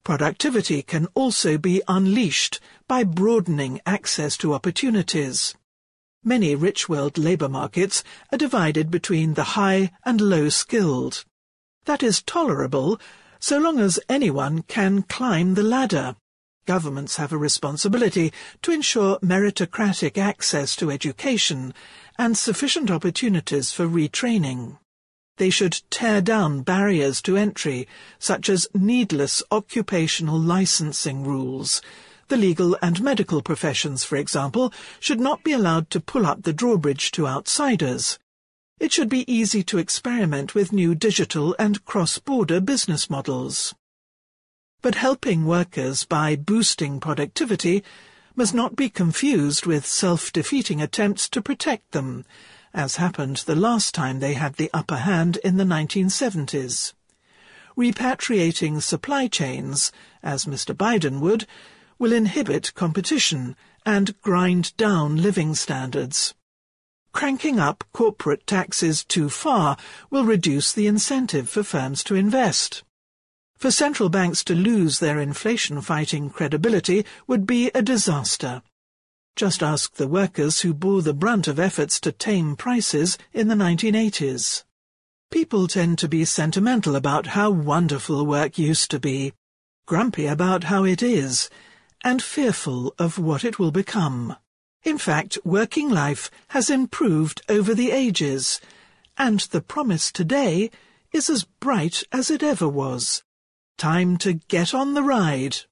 Productivity can also be unleashed by broadening access to opportunities. Many rich-world labour markets are divided between the high and low-skilled. That is tolerable so long as anyone can climb the ladder. Governments have a responsibility to ensure meritocratic access to education and sufficient opportunities for retraining. They should tear down barriers to entry, such as needless occupational licensing rules. The legal and medical professions, for example, should not be allowed to pull up the drawbridge to outsiders. It should be easy to experiment with new digital and cross-border business models. But helping workers by boosting productivity must not be confused with self-defeating attempts to protect them, as happened the last time they had the upper hand in the 1970s. Repatriating supply chains, as Mr. Biden would, will inhibit competition and grind down living standards. Cranking up corporate taxes too far will reduce the incentive for firms to invest. For central banks to lose their inflation-fighting credibility would be a disaster. Just ask the workers who bore the brunt of efforts to tame prices in the 1980s. People tend to be sentimental about how wonderful work used to be, grumpy about how it is, and fearful of what it will become. In fact, working life has improved over the ages, and the promise today is as bright as it ever was. Time to get on the ride.